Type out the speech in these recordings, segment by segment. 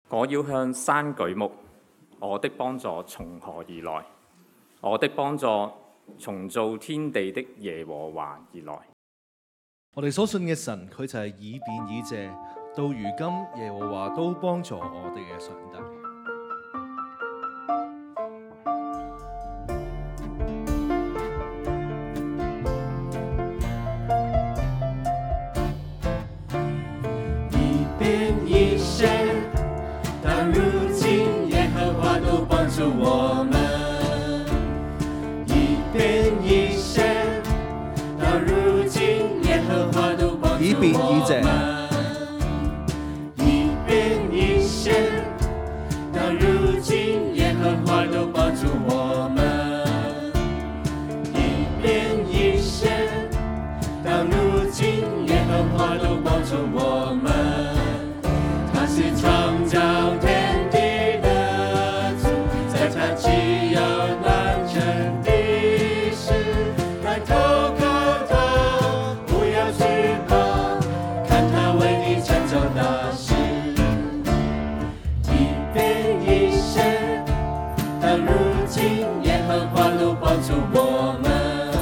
我要向山舉目，我的幫助從何而來？我的幫助從造天地的耶和華而來。 我哋所信嘅神，佢就係以便以謝，到如今耶和華都幫助我哋嘅上帝。 一变一生，到如今耶和華都幫助我們。一變一生，到如今耶和華都幫助我們。 以便以謝， 一變一生，到如今耶和華都幫助我們。一變一生，到如今耶和華都幫助我們。他是創造天地的主，在他既有難成的事，來投靠他，不要懼怕，看他為你成就大事。一變一生，到如今耶和華都幫助我們。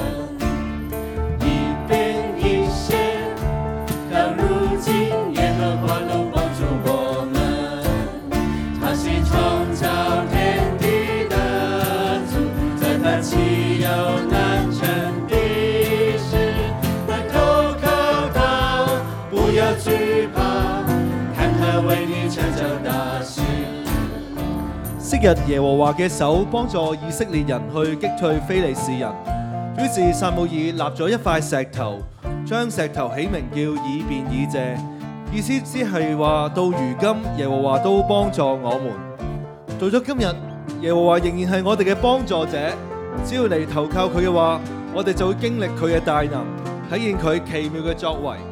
一變一生，到如今耶和華都幫助我們。他是創造天地的主，在他既有難成的事，來投靠他，不要懼怕，看他為你成就大事。 昔日耶和華嘅手幫助以色列人去擊退非利士人，於是撒母耳立咗一塊石頭，將石頭起名叫以便以謝，意思只係話到如今耶和華都幫助我們。到咗今日，耶和華仍然係我哋嘅幫助者，只要嚟投靠佢嘅話，我哋就會經歷佢嘅大能，體現佢奇妙嘅作為。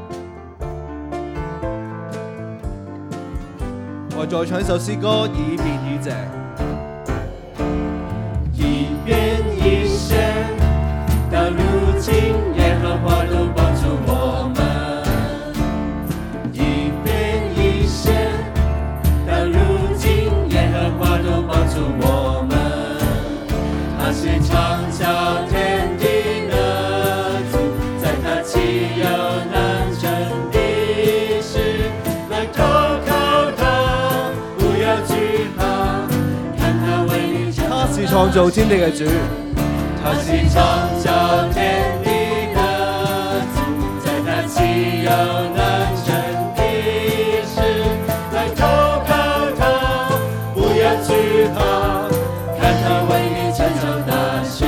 我再唱一首詩歌《以便以謝》。 一變一生，到如今耶和華都幫助我們。一變一生，到如今耶和華都幫助我們。他是創造天地的主，在他既有難成的事，來投靠他，不要懼怕，看他為你成就大事。 他是創造天地嘅主， 他是創造天地的主，在他既有難成的事，來投靠他，不要懼怕，看他為你成就大事。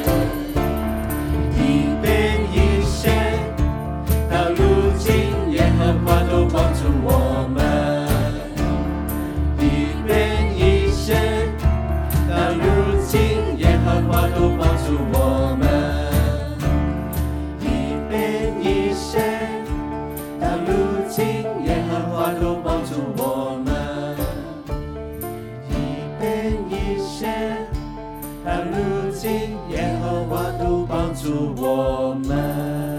一變一生，到如今耶和華都幫助我們。一變一生，到如今耶和華都幫助我們。一變一生，到如今耶和華都幫助我們。一變一生，到如今耶和華都幫助我們。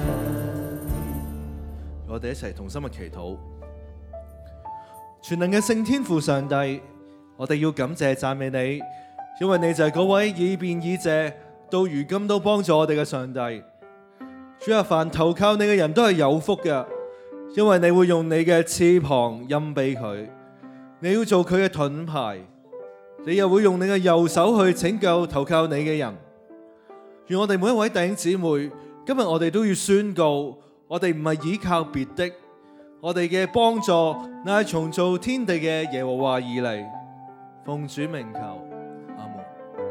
我哋一齊同心嘅祈禱。全能嘅聖天父上帝，我哋要感謝讚美你，因為你就係嗰位以便以謝，到如今都幫助我哋嘅上帝。主啊，凡投靠你嘅人都係有福嘅，因為你會用你嘅翅膀蔭庇佢，你要做佢嘅盾牌，你又會用你嘅右手去拯救投靠你嘅人。願我哋每一位弟兄姊妹，今日我哋都要宣告，我哋唔係依靠別的，我哋嘅幫助乃係從造天地嘅耶和華而嚟。奉主名求，阿門。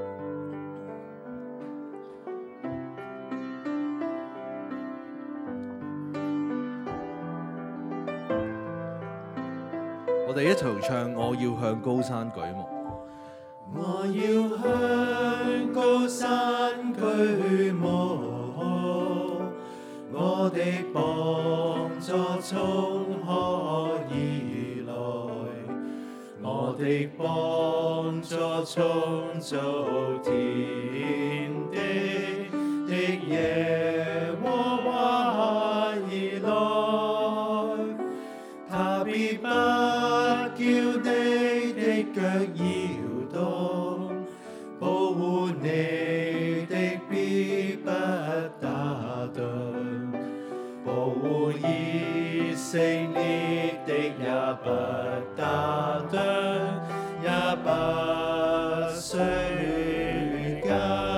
我哋一齊唱，我要向高山舉目。 我要向高山舉目，我的幫助從何而來？我的幫助從造天地的耶和華而來，他必不叫你腳搖動，保護你的必不打盹，保護以色列的也不打盹，也不睡覺，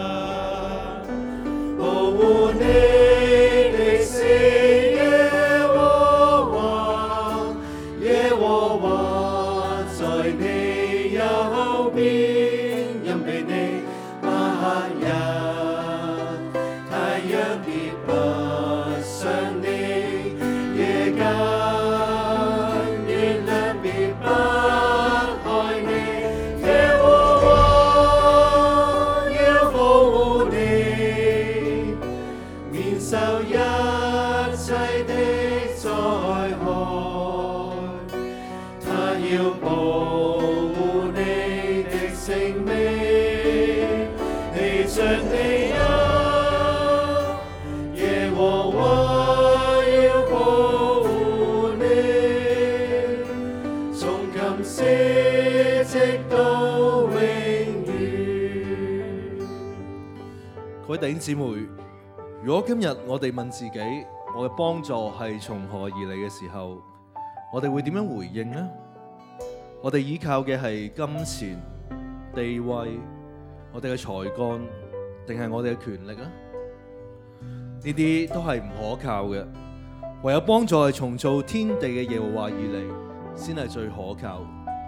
保護你的是耶和華，耶和華在你右邊，蔭庇你白日，太陽必不傷你，夜間月亮必不害你，耶和華要保護你，免受一切的災害，他要保護你的性命，你着你有，耶和華要保護你，從今時直到永遠。 各位弟兄姊妹，如果今日我哋問自己，我嘅幫助係從何而嚟嘅時候，我哋會點樣回應呢？我哋依靠嘅係金錢、地位，我哋嘅才幹，定係我哋嘅權力呢？呢啲都係唔可靠嘅，唯有幫助係從造天地嘅耶和華而嚟，先係最可靠。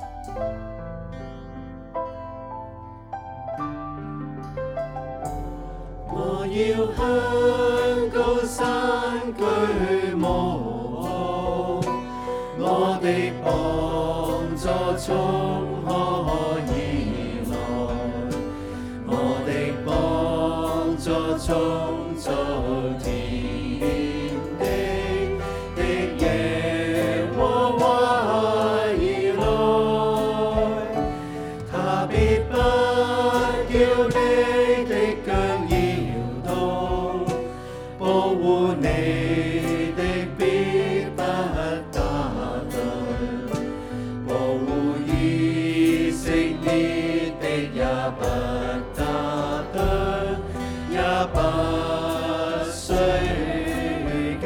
我要向高山舉目，我的幫助從何而來？我的幫助從造天地的耶和華而來，他必不叫你的腳搖動，保護你的必不打盹，保護以色列的也不打盹，也不睡覺，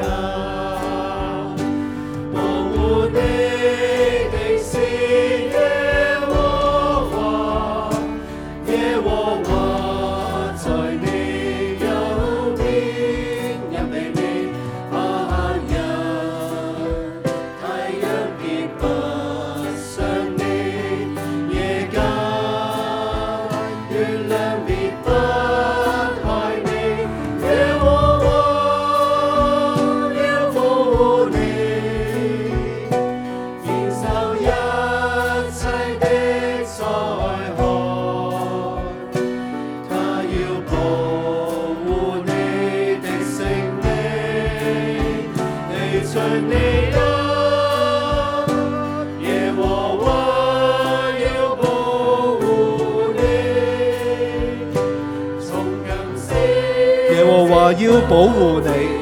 保護你的是耶和華，耶和華在你右邊，蔭庇你白日，太陽必不傷你，夜間月亮必不害你，耶和華要保護你，免受一切的災害，他要保護你的性命，你着你有，耶和華要保護你，從今時耶和華要保護你。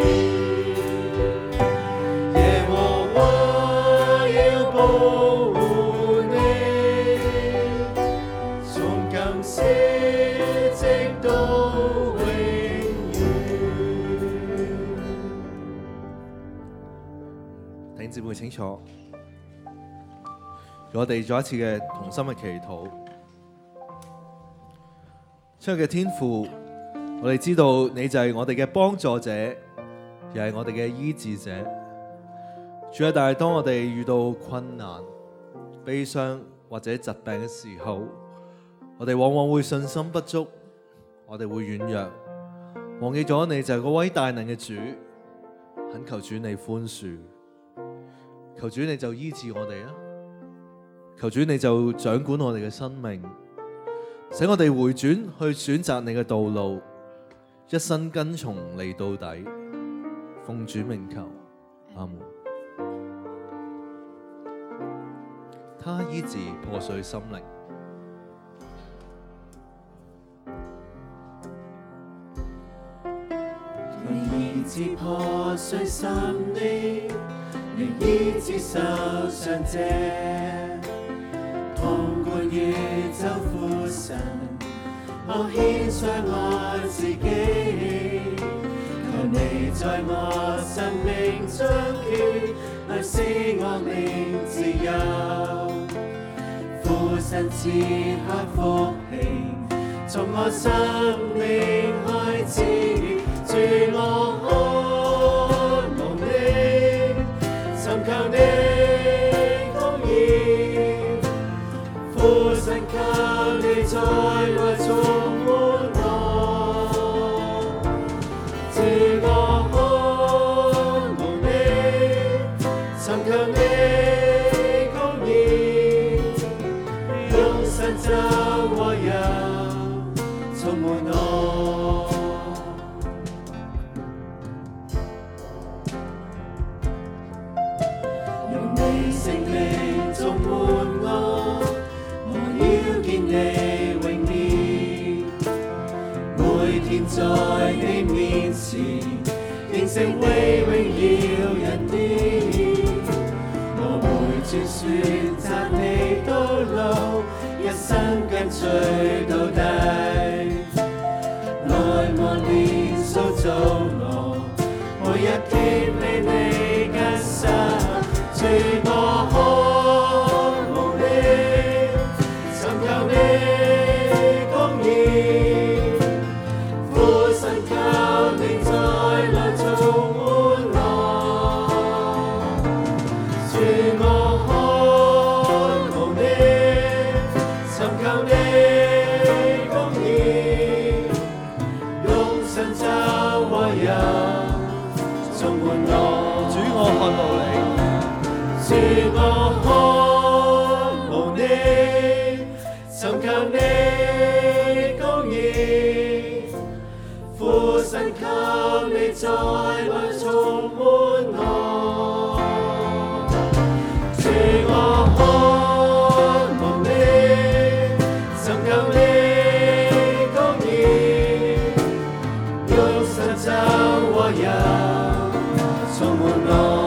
耶和華要保護你，從今時直到永遠。 弟兄姊妹請坐，我哋再一次嘅同心嘅祈禱。親愛嘅天父，我哋知道你就係我哋嘅幫助者，又係我哋嘅醫治者。主啊，但係當我哋遇到困難、悲傷或者疾病嘅時候，我哋往往會信心不足，我哋會軟弱，忘記咗你就係嗰位大能嘅主。懇求主你寬恕，求主你就醫治我哋啊！求主你就掌管我哋嘅生命，使我哋回轉去選擇你嘅道路，一生跟從你到底。奉主名求，阿門。他醫治破碎心靈。 醫治破碎心靈，你醫治受傷者，痛我獻上我自己，求你在我生命掌權，來使我靈自由。父神賜下福氣，從我生命開始，主我渴慕你，尋求你公義。父神求你在我充滿我，主我渴慕你，尋求你公義，用神就和油充滿我。用你聖靈充滿我，我要見你榮面，每天在你面前，認識為榮耀人啲。我會專選擇你道路，一生跟隨到底。來磨練塑造我，每一天俾你更新。主我渴慕你，尋求你公義。父神求你再來充滿我，主我渴慕你，尋求你公義，用神就和油充滿我。 主我渴慕你。 主我渴慕你，尋求你公義。父神求你再來充滿我。主我渴慕你，尋求你公義，用神就和油充滿我。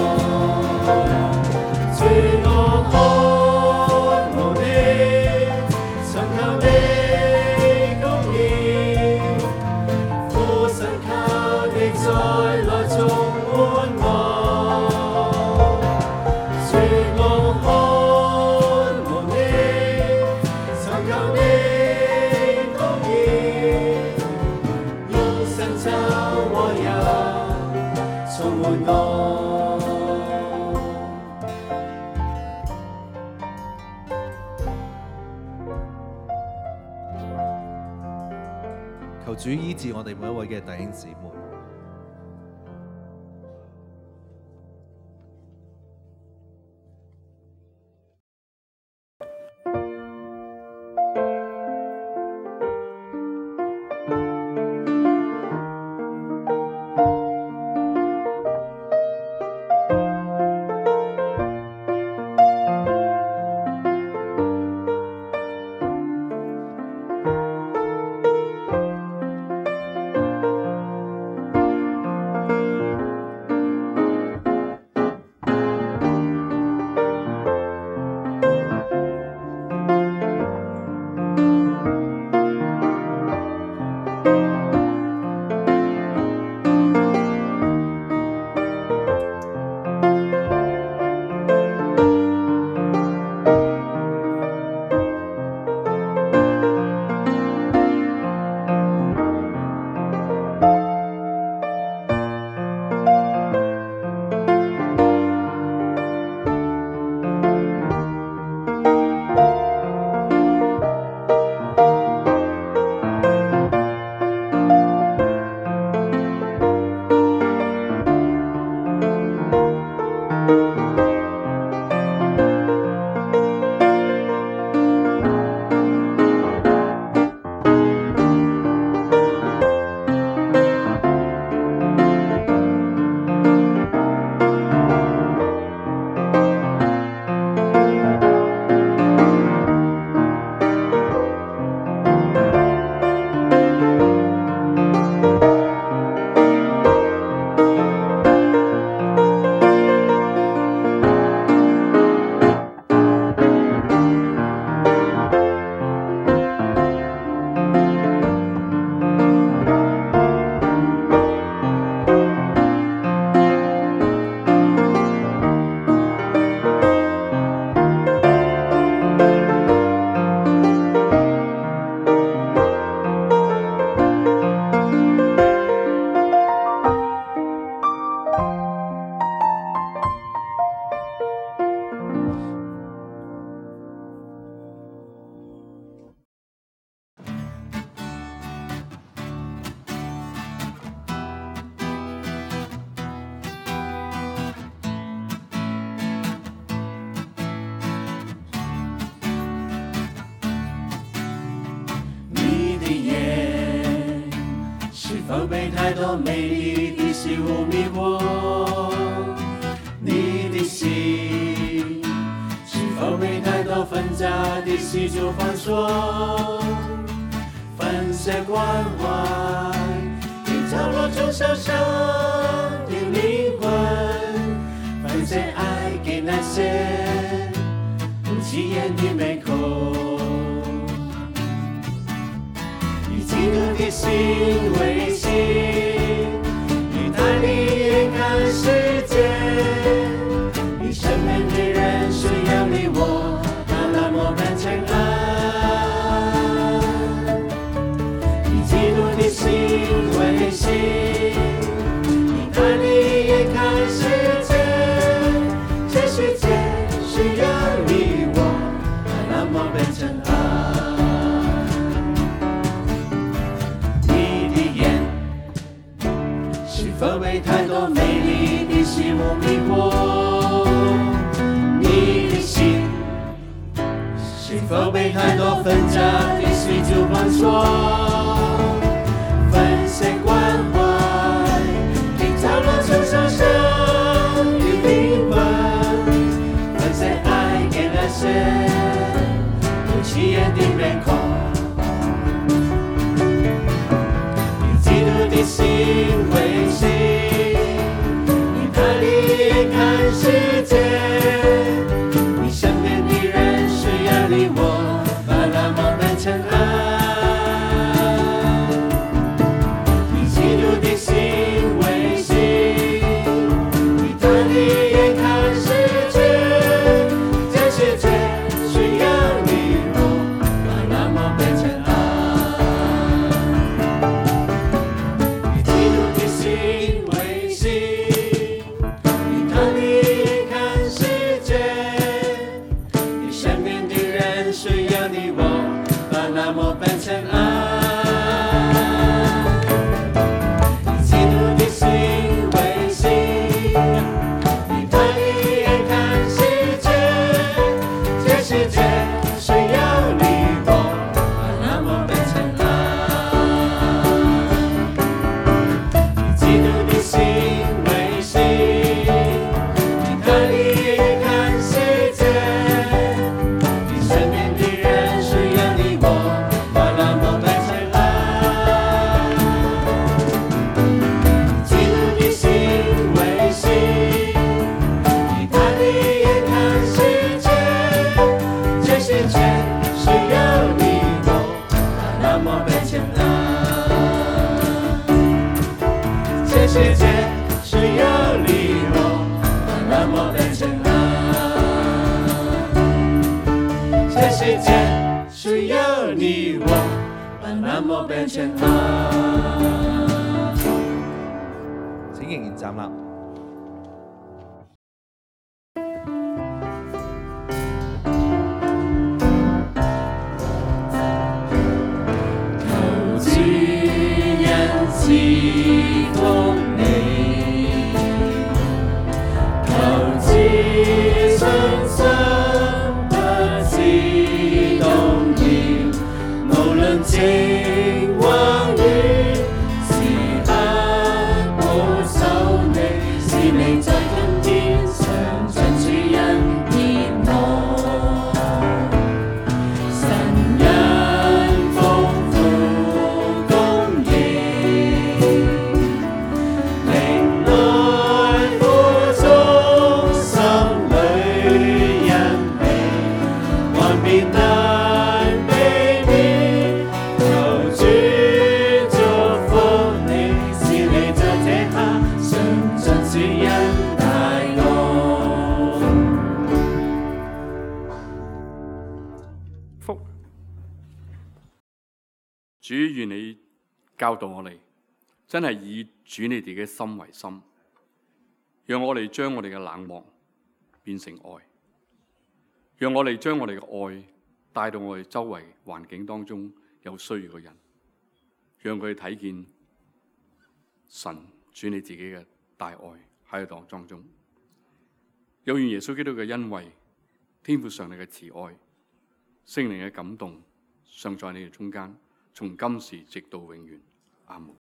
主我渴慕你，尋求你公義。父神求你再來充滿我。主我渴慕你，尋求你公義，用神就和油充滿我。 求主醫治我哋每一位嘅弟兄姊妹。 否被太多美丽的事物迷惑？你的心是否被太多纷杂的事就放松？粉色关怀，给角落中受伤的灵魂，粉色爱给那些不起眼的美口。以基督的心为心，以他的眼看世界，以身边的人需要你我，把那么般尘埃。以基督的心为心，以他的眼看世界，这世界需要你我，把那么般尘埃。否被太多美丽的事物迷惑？你的心是否被太多纷杂的事就放松？粉色关怀，给角落中受伤的灵魂，粉色爱给那些不起眼的面孔。以基督的心为心，以他的眼看世界，你身边的人需要你我，把那么般尘埃。以基督的心为心，以他的眼看世界，这世界需要你我，把那么般尘埃。那么般尘埃，以基督的心为心，以他的眼看世界，这世界需要你我，把那么般尘埃。以基督的心为心，以他的眼看世界，你身边的人需要你我。这世界需要你我，把那么般尘埃。这世界需要你我，把那么般尘埃。 請仍然站立。 祈奉你，求至深深不知動搖，無論情橫遠，時刻保守你，是你在今天常盡主恩熱我，神恩豐富公義。 主願你教導我哋，真係以主你哋嘅心為心，讓我哋將我哋嘅冷漠變成愛，讓我哋將我哋嘅愛帶到我哋周圍環境當中有需要嘅人，讓佢哋睇見神主你自己嘅大愛喺度當中。有願耶穌基督嘅恩惠、天父上帝嘅慈愛、聖靈嘅感動，常在你哋中間，從今時直到永遠。阿門。